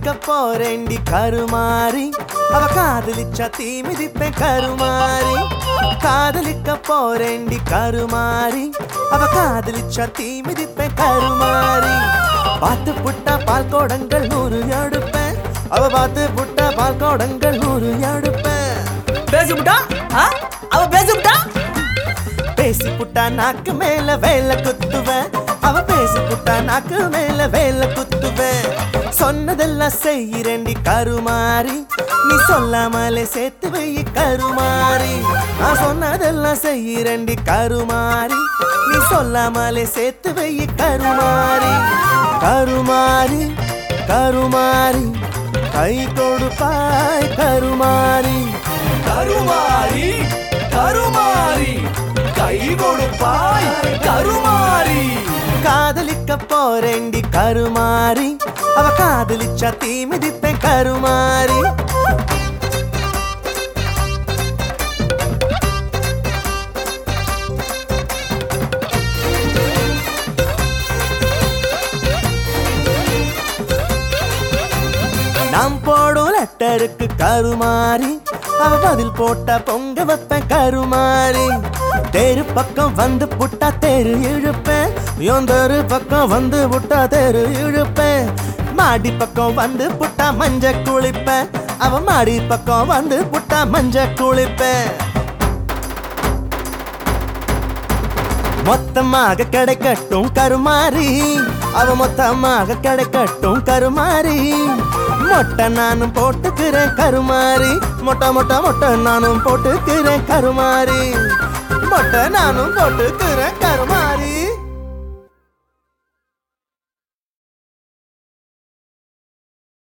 போறேண்டி கருமாறி அவ காதலிச்சா தீ மிதிப்பேன் கருமாறி காதலிக்க போறேண்டி கருமாறி அவ காதலிச்சா தீ மிதிப்பேன் கருமாறி பாத்து புட்டா பால் கோடங்கள் 100 எடுப்பேன் அவ பாத்து புட்டா பால் கோடங்கள் 100 எடுப்பேன் பேசுட்டா அவ பேசுட்டா பேசி புட்டா நாக்கு மேல வேலை குத்துவேன் அவ பேசி புட்டா நாக்கு மேல வேலை குத்துவேன் சொன்னதெல்லாம் செய்யறேண்டி கருமாறி நீ சொல்லாமலே சேர்த்து வை கருமாறி நான் சொன்னதெல்லாம் செய்யறேண்டி கருமாறி நீ சொல்லாமலே சேர்த்து வை கருமாறி கருமாறி கருமாறி கை கொடுப்பாய் கருமாறி கருமாரி கருமாரி கை கொடுப்பாய் கருமாரி காதலிக்க போறேண்டி கருமாறி அவ காதலிச்சா தீ மிதிப்பேன் கருமாறி நாம் போடும் லெட்டருக்கு கருமாறி அவ பதில் போட்டா பொங்க வைப்பேன் கருமாறி தெரு பக்கம் வந்து புட்டா தெரு இழுப்பேன் தெரு பக்கம் வந்து புட்டா தெரு இழுப்பேன் மாடி பக்கம் வந்து புட்டா மஞ்ச குளிப்பேன் அவ மாடி பக்கம் வந்து புட்டா மஞ்ச குளிப்பேன் மொத்தமாக கிடைக்கட்டும் கருமாறி அவ மொத்தமாக கிடைக்கட்டும் கருமாறி மொட்டை நானும் போட்டுக்கிறேன் கருமாறி மொட்டை மொட்டை மொட்டை நானும் போட்டுக்கிறேன் கருமாறி மொட்டை நானும் போட்டுக்கிறேன் கருமாறி